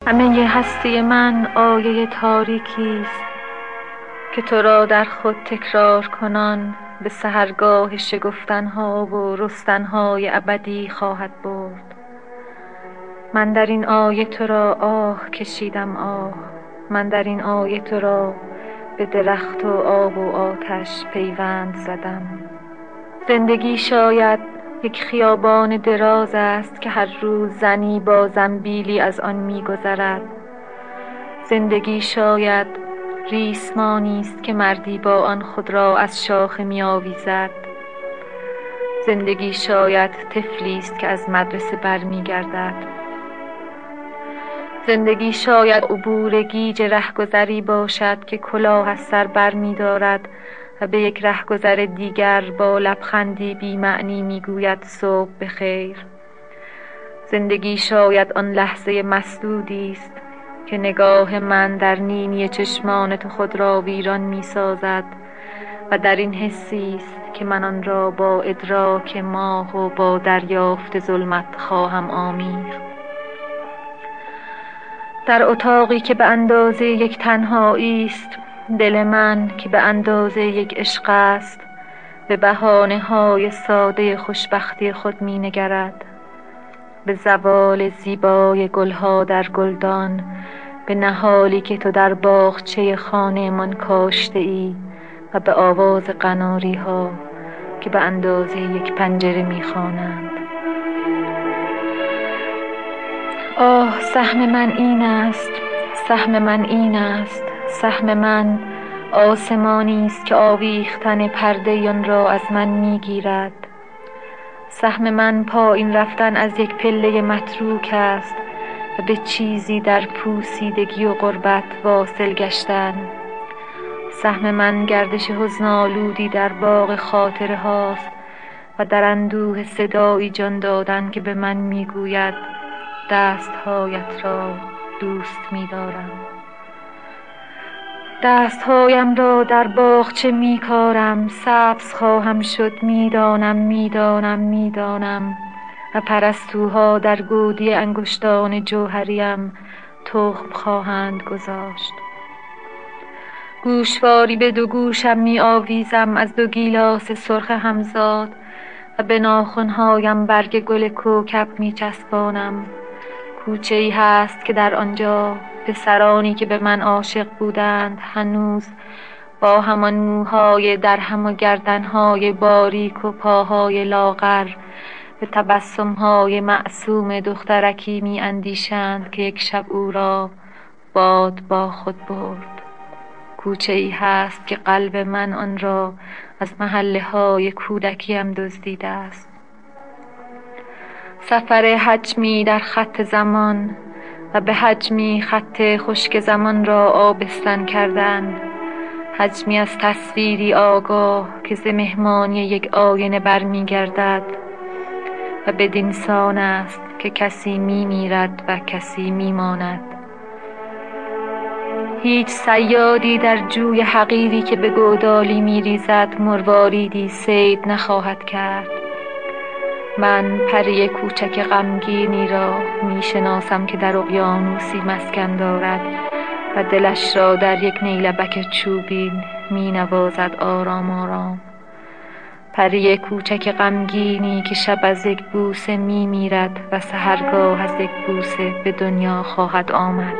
همه هستی من آیه تاریکی است که تو را در خود تکرار کنان به سحرگاه شگفتنها و رستنهای ابدی خواهد برد. من در این آیه تو را آه کشیدم آه، من در این آیه تو را به درخت و آب و آتش پیوند زدم. زندگی شاید یک خیابان دراز است که هر روز زنی با زنبیلی از آن می‌گذرد. زندگی شاید ریسمانی است که مردی با آن خود را از شاخه می‌آویزد. زندگی شاید طفلی است که از مدرسه برمیگردد. زندگی شاید عبور گیج رهگذری باشد که کلاه از سر برمی‌دارد و به یک رهگذر دیگر با لبخندی بی معنی میگوید صبح بخیر. زندگی شاید آن لحظه مسدودی است که نگاه من در نیمی چشمان تو خود را ویران میسازد و در این حسی است که من آن را با ادراک ماه و با دریافت ظلمت خواهم آمیخت. در اتاقی که به اندازه یک تنهایی است، دل من که به اندازه یک عشق است به بهانه‌های ساده خوشبختی خود می‌نگرد، به زوال زیبای گلها در گلدان، به نهالی که تو در باغچه خانه من کاشته ای و به آواز قناری‌ها که به اندازه یک پنجره می‌خوانند. آه سهم من این است، سهم من این است، سهم من آسمانی است که آویختن پرده آن را از من میگیرد. سهم من پایین رفتن از یک پله متروک است و به چیزی در پوسیدگی و غربت واصل گشتن. سهم من گردش حزن‌آلودی در باغ خاطره هاست و در اندوه صدایی جان دادن که به من میگوید دستهایت را دوست می‌دارم. دستهایم را در باغچه می‌کارم، سبز خواهم شد، میدانم میدانم میدانم و پرستوها در گودی انگشتان جوهریم تخم خواهند گذاشت. گوشواری به دو گوشم می‌آویزم از دو گیلاس سرخ همزاد و به ناخن‌هایم برگ گل کوکب می‌چسبانم. کوچه‌ای هست که در آنجا پسرانی که به من عاشق بودند هنوز با همان موهای درهم و گردنهای باریک و پاهای لاغر به تبسم‌های معصوم دخترکی می‌اندیشند که یک شب او را باد با خود برد. کوچه‌ای هست که قلب من آن را از محله‌های کودکیم دزدیده است. سفر حجمی در خط زمان و به حجمی خط خشک زمان را آبستن کردن، حجمی از تصویری آگاه که ز مهمانی یک آینه برمیگردد و بدین سان است که کسی میمیرد و کسی میماند. هیچ صیادی در جوی حقیری که به گودالی میریزد مرواریدی صید نخواهد کرد. من پری کوچک غمگینی را میشناسم که در اقیانوسی مسکن دارد و دلش را در یک نیلبک چوبین مینوازد آرام آرام. پری کوچک غمگینی که شب از یک بوسه میمیرد و سحرگاه از یک بوسه به دنیا خواهد آمد.